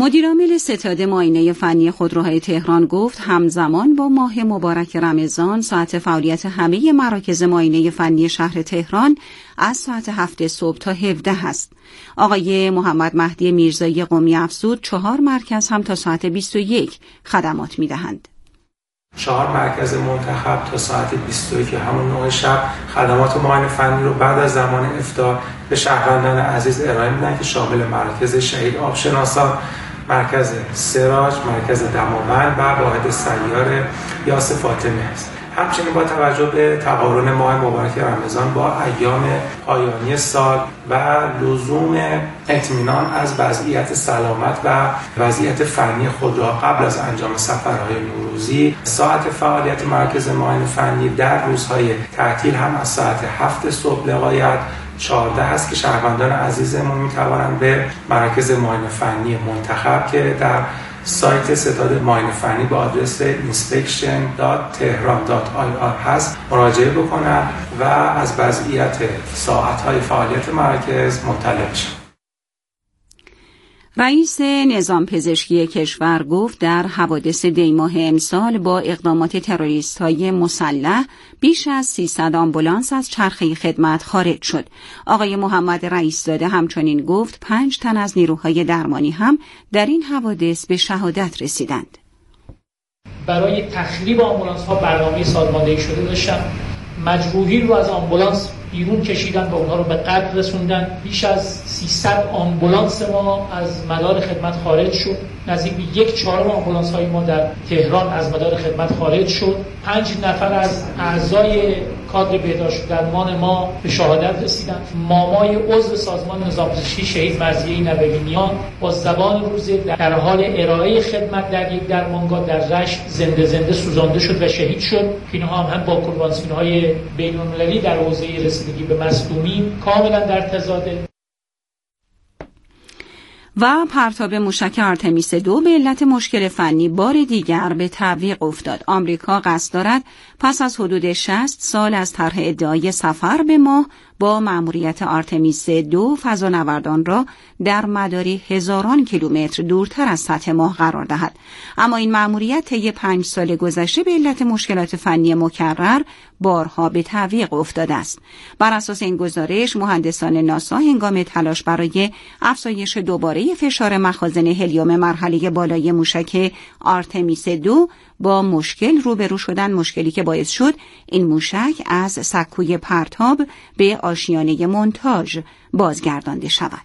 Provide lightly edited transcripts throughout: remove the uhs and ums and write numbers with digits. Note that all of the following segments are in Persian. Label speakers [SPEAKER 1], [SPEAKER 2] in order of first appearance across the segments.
[SPEAKER 1] مدیرعامل ستاد معاینه فنی خودروهای تهران گفت همزمان با ماه مبارک رمضان ساعت فعالیت همه مراکز معاینه فنی شهر تهران از ساعت 7 صبح تا 17 است. آقای محمد مهدی میرزایی قمی افزود 4 مرکز هم تا ساعت 21 خدمات می‌دهند.
[SPEAKER 2] 4 مرکز منتخب تا ساعت 22 که همون 9 شب خدمات معاینه فنی رو بعد از زمان افطار به شهروندان عزیز ارائه میدن که شامل مراکز شهید آبشناسان، مرکز سراج، مرکز دماوند و واحد سیار یاس فاطمه است. همچنین با توجه به تقارن ماه مبارک رمضان با ایام پایانی سال و لزوم اطمینان از وضعیت سلامت و وضعیت فنی خودروها قبل از انجام سفرهای نوروزی، ساعت فعالیت مرکز معاینه فنی در روزهای تعطیل هم از ساعت 7 صبح لغایت 14 است که شهروندان عزیزمون میتوانند به مراکز معاینه فنی منتخب که در سایت ستاد معاینه فنی با آدرس inspection.tehran.ir هست مراجعه بکنند و از وضعیت ساعت‌های فعالیت مراکز مطلع بشند.
[SPEAKER 1] رئیس نظام پزشکی کشور گفت در حوادث دیماه امسال با اقدامات تروریست‌های مسلح بیش از 300 آمبولانس از چرخه خدمت خارج شد. آقای محمد رئیس‌زاده همچنین گفت 5 تن از نیروهای درمانی هم در این حوادث به شهادت رسیدند.
[SPEAKER 3] برای تخریب آمبولانس‌ها برنامه سازماندهی شده داشتن. مجروحین رو از آمبولانس بیرون کشیدن و اونها رو به قتل رسوندن. بیش از 300 آمبولانس ما از مدار خدمت خارج شد. نزدیک به 1/4 آمبولانس های ما در تهران از مدار خدمت خارج شد. 5 نفر از اعضای کادر بهداشت درمان ما به شهادت رسیدند. مامای عضو سازمان نظام پزشکی شهید مرضیه نبویان با زبان روزه در حال ارائه خدمت در یک درمانگاه در رشت زنده سوزانده شد و شهید شد. اینها هم با کنوانسیون‌های بین‌المللی در حوزه رسیدگی به مصدومین کاملا در تضاده.
[SPEAKER 1] و پرتاب موشک آرتمیس 2 به علت مشکل فنی بار دیگر به تعویق افتاد. آمریکا قصد دارد پس از حدود 60 سال از طرح ادعای سفر به ماه با مأموریت آرتمیس 2 فضانوردان را در مداری هزاران کیلومتر دورتر از سطح ماه قرار دهد. اما این مأموریت طی 5 سال گذشته به علت مشکلات فنی مکرر بارها به تعویق افتاده است. بر اساس این گزارش مهندسان ناسا هنگام تلاش برای افزایش دوباره فشار مخازن هلیوم مرحله بالای موشک آرتمیس 2 با مشکل روبرو شدن، مشکلی که باعث شد این موشک از سکوی پرتاب به آشیانه مونتاژ بازگردانده شود.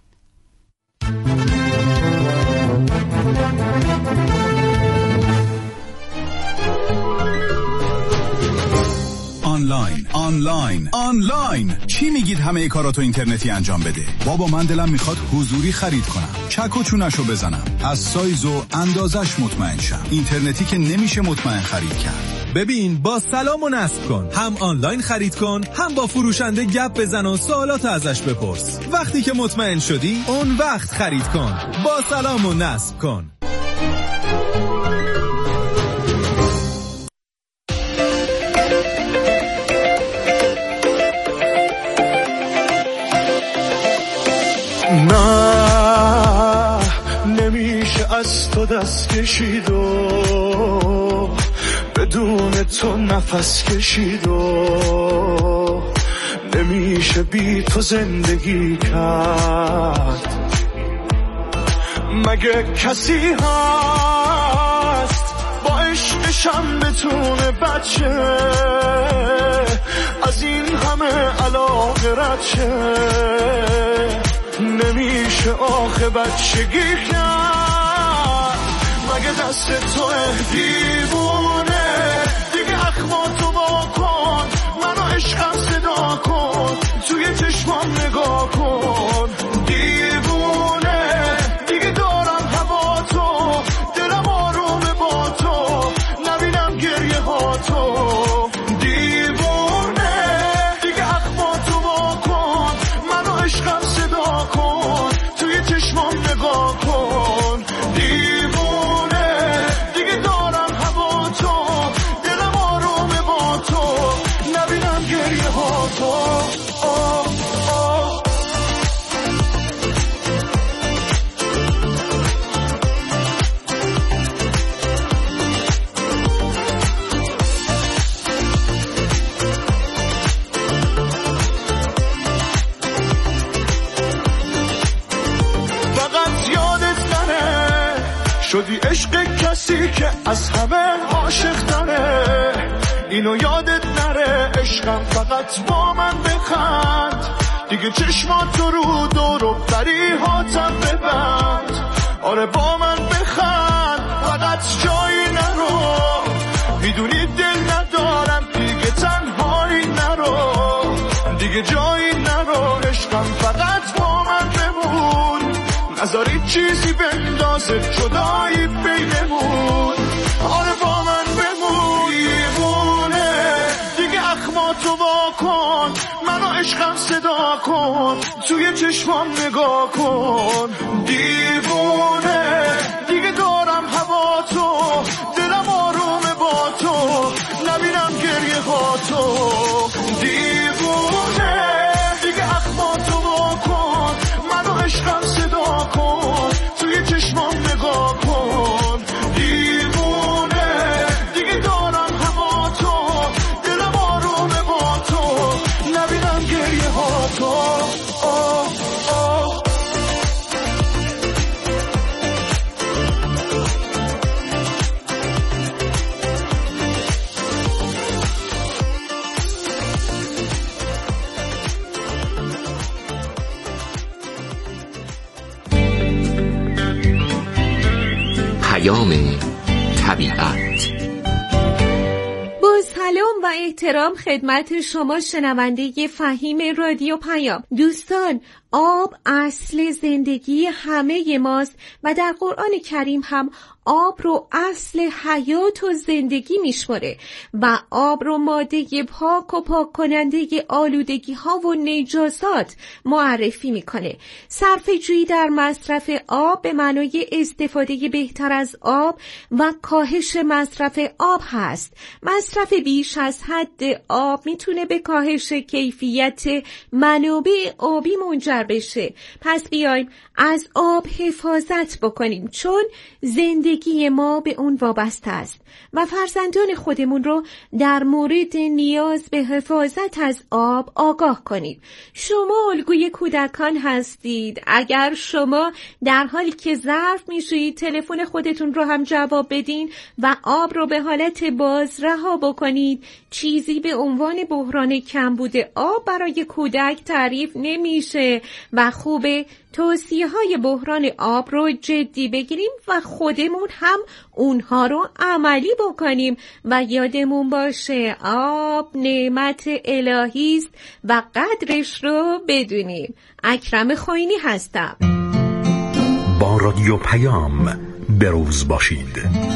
[SPEAKER 4] آنلاین چی میگید همه کاراتو اینترنتی انجام بده؟ بابا من دلم میخواد حضوری خرید کنم، چک و چونشو بزنم، از سایز و اندازش مطمئن شم. اینترنتی که نمیشه مطمئن خرید کرد.
[SPEAKER 5] ببین با سلام و نصب کن، هم آنلاین خرید کن، هم با فروشنده گپ بزن و سوالات ازش بپرس. وقتی که مطمئن شدی اون وقت خرید کن. با سلام و نصب کن.
[SPEAKER 6] نه نمیشه از تو دست کشید و بدون تو نفس کشید و نمیشه بی تو زندگی کرد. مگه کسی هست با عشقشم بتونه بچه از این همه علاقه رد شه؟ نمیشه آخه بچگی کرد. مگه دست تو دیوونه دیگه اخماتو با کن، منو عشقم صدا کن، توی چشمام نگاه کن. دیوونه دیگه دارم هوا تو، دلم آرومه با تو، نبینم گریه ها تو. دیوونه دیگه اخماتو با کن، منو عشقم صدا کن، توی چشمام نگاه کن. دیوونه دیگه دارم هوا تو، دلم آرومه با تو، نبینم گریه ها تو. عشق کسی که از همه عاشق تره، اینو یادت نره عشقم فقط با من بخند، دیگه چشماتو رو دور و فریحاتم ببند، آره با من بخند فقط جایی نرو، میدونی دل ندارم دیگه تنهایی نرو، دیگه جایی نرو عشقم فقط با من بمون، نذاری چیزی بندازه جدایی بینمون، آره با من بمون. دیوونه دیگه اخماتو واکن، منو عشقم صدا کن، توی چشمام نگاه کن، دیوونه دیگه دارم هوا تو، دلم آرومه با تو، نبینم گریه ها تو، دیوونه دیگه اخماتو واکن، منو عشقم صدا کن، توی چشمام نگاه کن، دیوونه دیگه دارم هوا تو، دلم آرومه با تو، نبینم گریه ها تو.
[SPEAKER 7] طبیعت.
[SPEAKER 8] با سلام و احترام خدمت شما شنونده فهیم رادیو پیام. دوستان، آب اصل زندگی همه ماست و در قرآن کریم هم آب رو اصل حیات و زندگی میشماره و آب رو ماده پاک و پاک کننده آلودگی ها و نجاسات معرفی میکنه. صرفه جویی در مصرف آب به معنای استفاده بهتر از آب و کاهش مصرف آب هست. مصرف بیش از حد آب میتونه به کاهش کیفیت منابع آبی منجر بشه. پس بیایم از آب حفاظت بکنیم، چون زندگی ما به اون وابسته است و فرزندان خودمون رو در مورد نیاز به حفاظت از آب آگاه کنیم. شما الگوی کودکان هستید. اگر شما در حالی که ظرف میشویید تلفن خودتون رو هم جواب بدین و آب رو به حالت باز رها بکنید، چیزی به عنوان بحران کمبود آب برای کودک تعریف نمیشه و خوبه توصیه‌های بحران آب رو جدی بگیریم و خودمون هم اونها رو عملی بکنیم و یادمون باشه آب نعمت الهی است و قدرش رو بدونیم. اکرم خوینی هستم.
[SPEAKER 9] با رادیو پیام بروز باشید.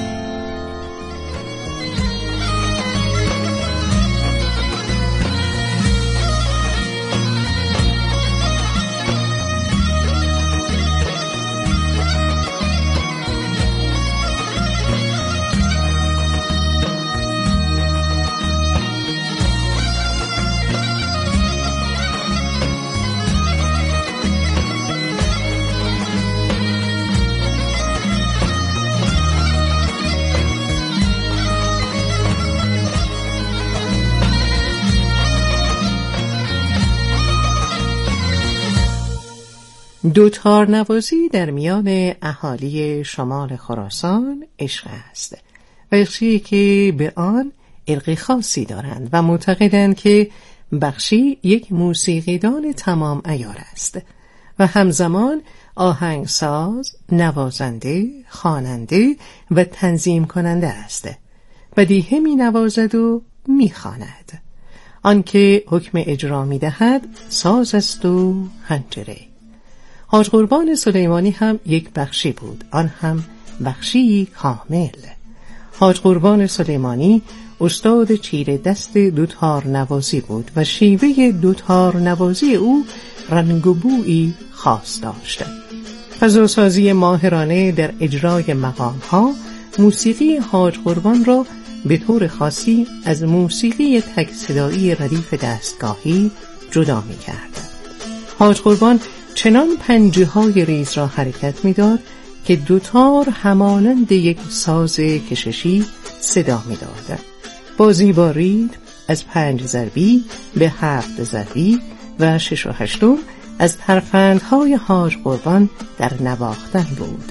[SPEAKER 10] دوتار نوازی در میان اهالی شمال خراسان عشق است و عشقی که به آن عرق خاصی دارند و معتقدند که بخشی یک موسیقیدان تمام عیار است و همزمان آهنگساز، نوازنده، خواننده و تنظیم کننده است. بدیهه می نوازد و می خواند. آنکه حکم اجرا می دهد ساز است و حنجره. حاج قربان سلیمانی هم یک بخشی بود، آن هم بخشی کامل. حاج قربان سلیمانی استاد چیره دست دوتار نوازی بود و شیوه دوتار نوازی او رنگ و بویی خاص داشت. فضاسازی ماهرانه در اجرای مقام‌ها موسیقی حاج قربان را به طور خاصی از موسیقی تک صدایی ردیف دستگاهی جدا می کرد. حاج قربان چنان پنجه های ریز را حرکت می داد که دوتار همانند یک ساز کششی صدا می داد. بازی با ریتم از 5 ضربی به 7 ضربی و 6 و 8 از ترفندهای حاج قربان در نواختن بود.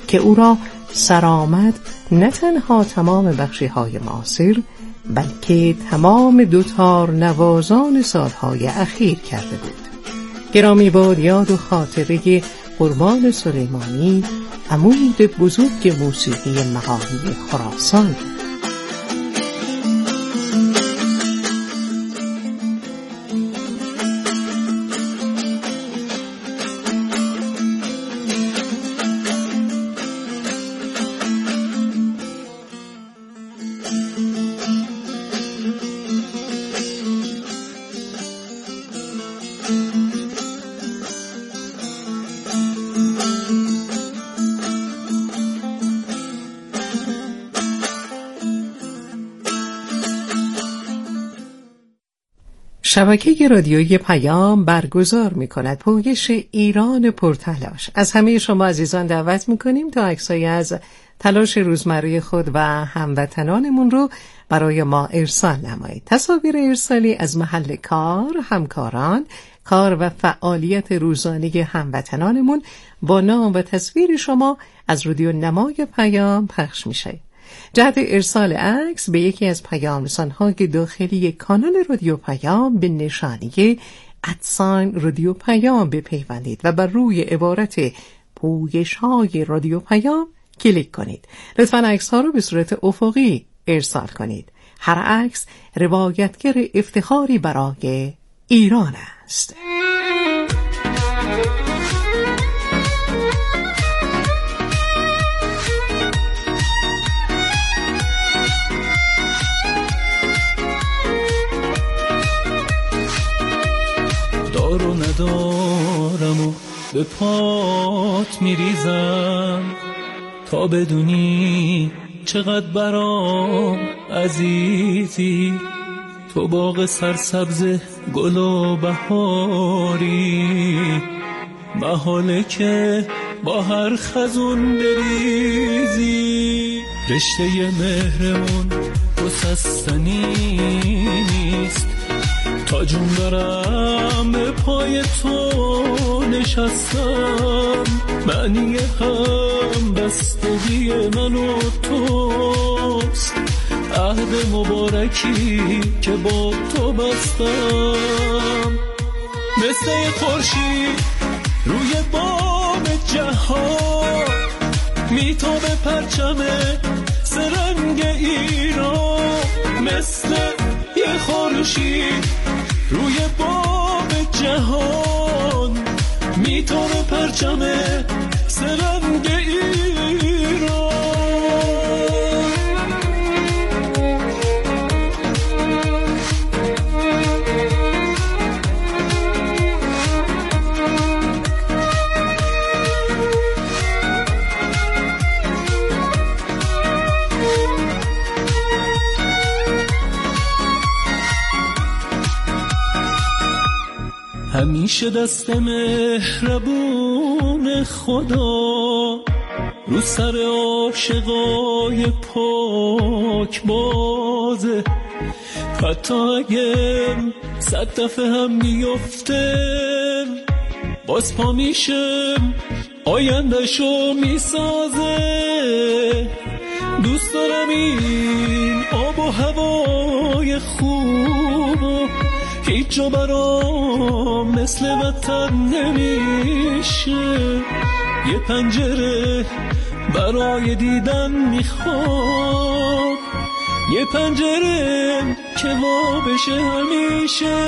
[SPEAKER 10] که او را سرآمد نه تنها تمام بخشی‌های معاصر بلکه تمام دوتار نوازان سالهای اخیر کرده بود. گرامی باد یاد و خاطره قربان سلیمانی، عمود بزرگ موسیقی مقامی خراسان. شبکه رادیویی پیام برگزار می‌کند پویش ایران پرتلاش. از همه شما عزیزان دعوت می‌کنیم تا عکسایی از تلاش روزمره خود و هموطنانمون رو برای ما ارسال نمایید. تصاویر ارسالی از محل کار، همکاران، کار و فعالیت روزانه هموطنانمون با نام و تصویر شما از رادیو نمای پیام پخش میشه. جهت ارسال عکس به یکی از پیام‌رسان‌های داخلی کانال رادیو پیام به نشانی @رادیو پیام بپیوندید و بر روی عبارت پویش‌های رادیو پیام کلیک کنید. لطفاً عکس‌ها رو به صورت افقی ارسال کنید. هر عکس روایتگر افتخاری برای ایران است.
[SPEAKER 7] دار و ندارم و به پات میریزم تا بدونی چقدر برام عزیزی. تو باغ سرسبز گل و بهاری، محاله که با هر خزون بریزی. رشته مهرمون گسستنی نیست، تا جون دارم به پای تو نشستم. معنی هم بستگی من و توست، عهد مبارکی که با تو بستم. مثل خورشید روی بام جهان، میتابه پرچم سرنگ ایران. مثل یه خورشید روی بام جهان، میتابه پرچم سرنگ ایران. همیشه دست مهربون خدا رو سر عاشقای پاک بازه. حتی اگه 100 دفعه هم بیفته، باز پا میشه آینده‌شو میسازه. دوست دارم این آب و هوای خوب، هیچ جا برام مثل وطن نمیشه. یه پنجره برای دیدن میخوام، یه پنجره که وا بشه همیشه.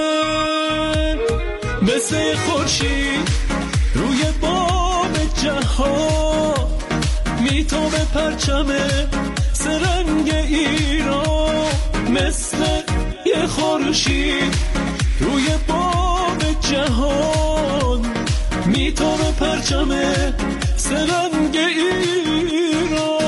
[SPEAKER 7] مثل خورشید روی بام جهان، میتابه پرچم سرنگ ایران. مثل یه خورشید روی بام جهان، میتابه پرچم سرنگ ایران.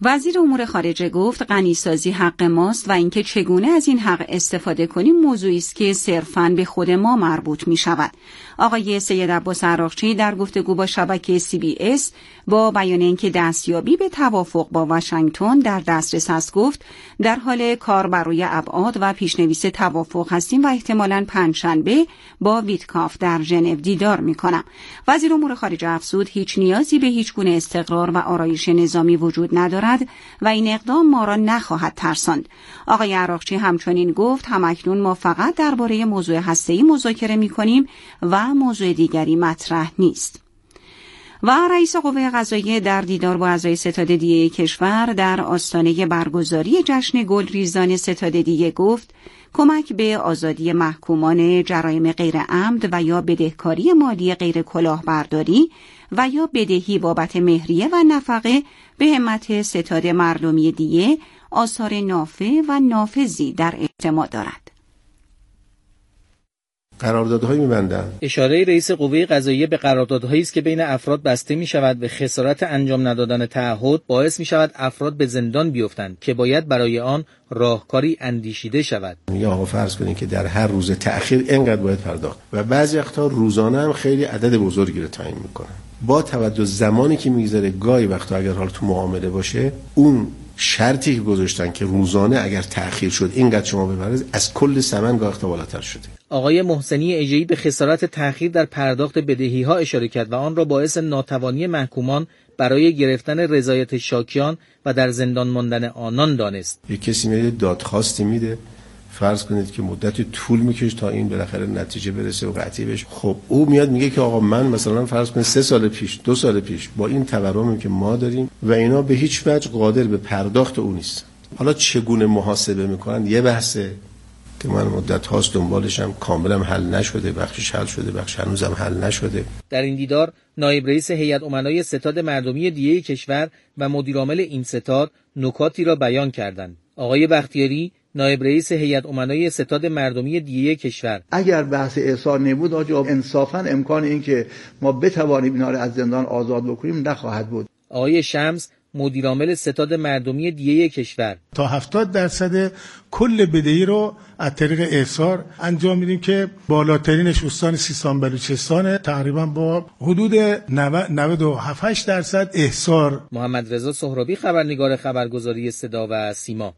[SPEAKER 1] وزیر امور خارجه گفت غنیسازی حق ماست و اینکه چگونه از این حق استفاده کنیم موضوعی است که صرفاً به خود ما مربوط می شود. آقای سید عباس عراقچی در گفتگو با شبکه CBS با بیان اینکه دستیابی به توافق با واشنگتن در دسترس است گفت در حال کار بر روی ابعاد و پیشنویس توافق هستیم و احتمالاً پنجشنبه با ویتکاف در ژنو دیدار می‌کنم. وزیر امور خارجه افزود هیچ نیازی به هیچ گونه استقرار و آرایش نظامی وجود ندارد و این اقدام ما را نخواهد ترساند. آقای عراقچی همچنین گفت همکنون ما فقط درباره موضوع هسته‌ای مذاکره می‌کنیم و موضوع دیگری مطرح نیست. و رئیس قوه قضاییه در دیدار با اعضای ستاد دیه کشور در آستانه برگزاری جشن گلریزان ستاد دیه گفت کمک به آزادی محکومان جرایم غیر عمد و یا بدهکاری مالی غیر کلاهبرداری و یا بدهی بابت مهریه و نفقه به همت ستاد مردمی دیه آثار نافع و نافذی در اجتماع دارد.
[SPEAKER 11] قراردادهایی می‌بندند.
[SPEAKER 12] اشاره رئیس قوه قضاییه به قراردادهایی است که بین افراد بسته می‌شود و خسارت انجام ندادن تعهد باعث می‌شود افراد به زندان بیفتند که باید برای آن راهکاری اندیشیده شود.
[SPEAKER 11] یا آقا فرض کنید که در هر روز تأخیر اینقدر باید پرداخت و بعضی وقتا روزانه هم خیلی عدد بزرگی رو تعیین می‌کنن. با توجه زمانی که می‌گذره گاهی وقتا اگر حال تو معامله باشه اون شرطی که گذاشتن که روزانه اگر تأخیر شد اینقدر شما بپردازید از کل ثمن گاه بالاتر شده.
[SPEAKER 12] آقای محسنی اژه‌ای به خسارت تأخیر در پرداخت بدهی‌ها اشاره کرد و آن را باعث ناتوانی محکومان برای گرفتن رضایت شاکیان و در زندان ماندن آنان دانست.
[SPEAKER 11] یک کسی میاد دادخواستی میده، فرض کنید که مدتی طول میکشه تا این بالاخره نتیجه برسه و قطعی بشه. خب او میاد میگه که آقا من مثلا فرض کنید 3 سال پیش 2 سال پیش با این تورمی که ما داریم و اینا به هیچ وجه قادر به پرداخت اون نیست. حالا چگونه محاسبه میکنن یه بحثه که من مدت هاست دنبالشم، کاملا حل نشده، بخشش حل شده، بخش هنوزم حل نشده.
[SPEAKER 12] در این دیدار نایب رئیس هیئت امنای ستاد مردمی دیه کشور و مدیرعامل این ستاد نکاتی را بیان کردند. آقای بختیاری نایب رئیس هیئت امنای ستاد مردمی دیه کشور:
[SPEAKER 13] اگر بحث احصار نبود آجا انصافا امکان این که ما بتوانیم اینا را از زندان آزاد بکنیم نخواهد بود.
[SPEAKER 12] آقای شمس مدیرعامل ستاد مردمی دیه کشور:
[SPEAKER 14] تا 70% کل بدهی رو از طریق احصار انجام میدیم که بالاترینش استان سیستان بلوچستان تقریبا با حدود 97% احصار.
[SPEAKER 12] محمد رضا سهرابی خبرنگار خبرگزاری صدا و سیما.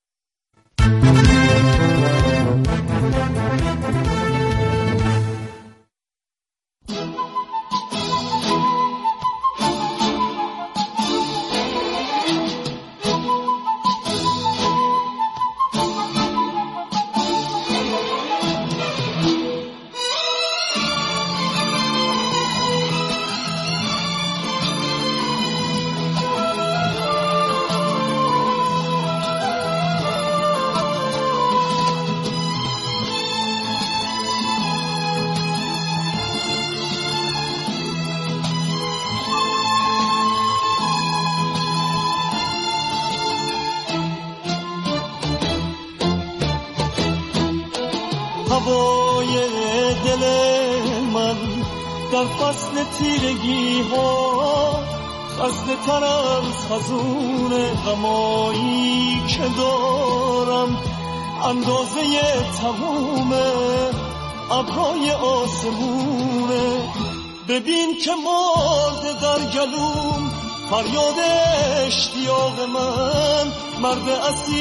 [SPEAKER 6] هوای دل من در فصل تیرگی ها خسته تر از خزون غمایی که دارم، اندازه تمام ابرای آسمونه. ببین که مرد در گلوم فریاد اشتیاق من، مرد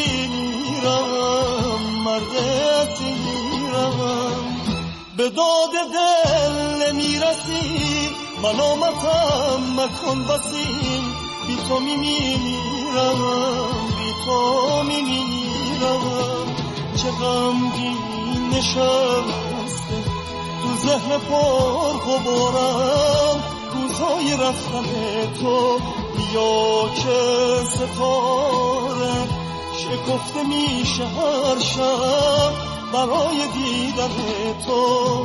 [SPEAKER 6] اسیرم، مرد اسیرم. به داد دل نمیرسی ملامتم مکن بسیم، بی تو میمیرم، بی تو میمیرم. چه غمگین نشسته تو ذهن پر غبارم، روزهای رفتن تو بیا که ستاره شکفته میشه هر شب برای دیدن تو.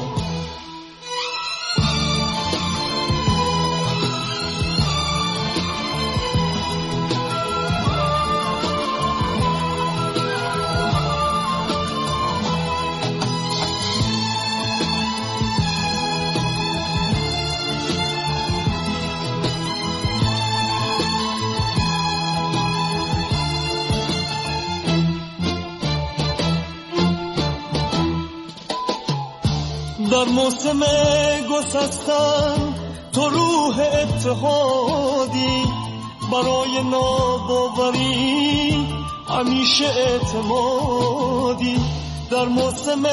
[SPEAKER 7] در موسم گسستن تو روح اتحادی، برای ناباوری همیشه اعتمادی. در موسم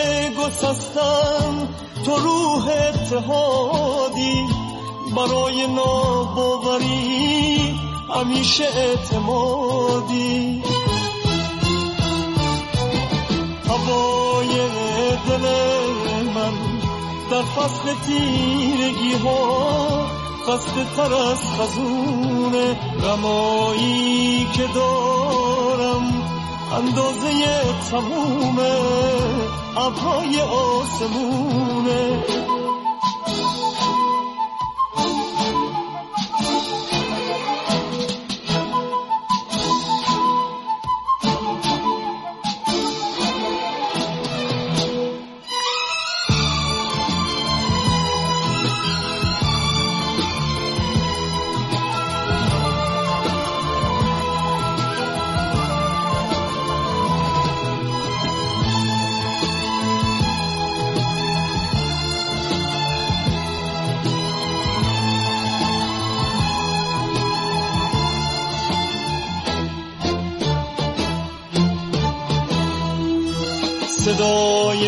[SPEAKER 7] گسستن تو روح اتحادی، برای ناباوری همیشه اعتمادی. هوای دل من در فصل تیرگی ها خسته تر از خزون رمایی که دارم، اندازه تموم ابرهای آسمونه. صدای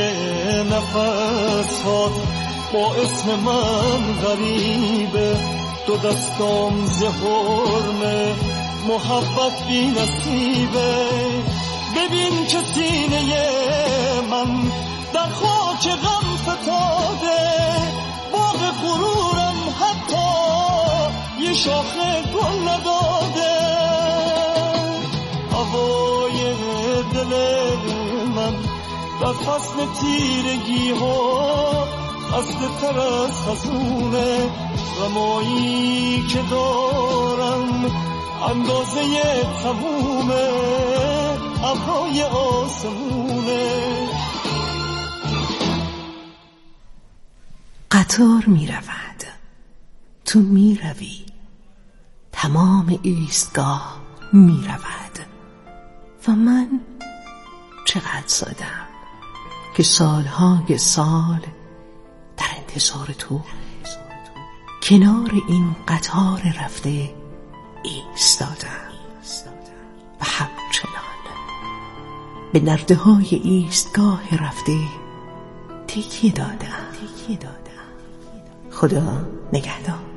[SPEAKER 7] نفسات با اسم من غریبه، دو دستام ز حرمه محبت بی نصیبه. ببین که سینه من در خاک غم فتاده، باغ غرورم حتی یه شاخه گل نداده. هوای دل من در فصل تیرگی ها خسته تر از خزونه رمایی که دارم، اندازه تموم ابرهای آسمونه.
[SPEAKER 10] قطار می رود، تو می روی، تمام ایستگاه می رود و من چقدر سادم که سالهای سال در انتظار تو کنار این قطار رفته ایستادم و همچنان به نرده‌های ایستگاه رفته تکیه دادم. خدا نگهدار.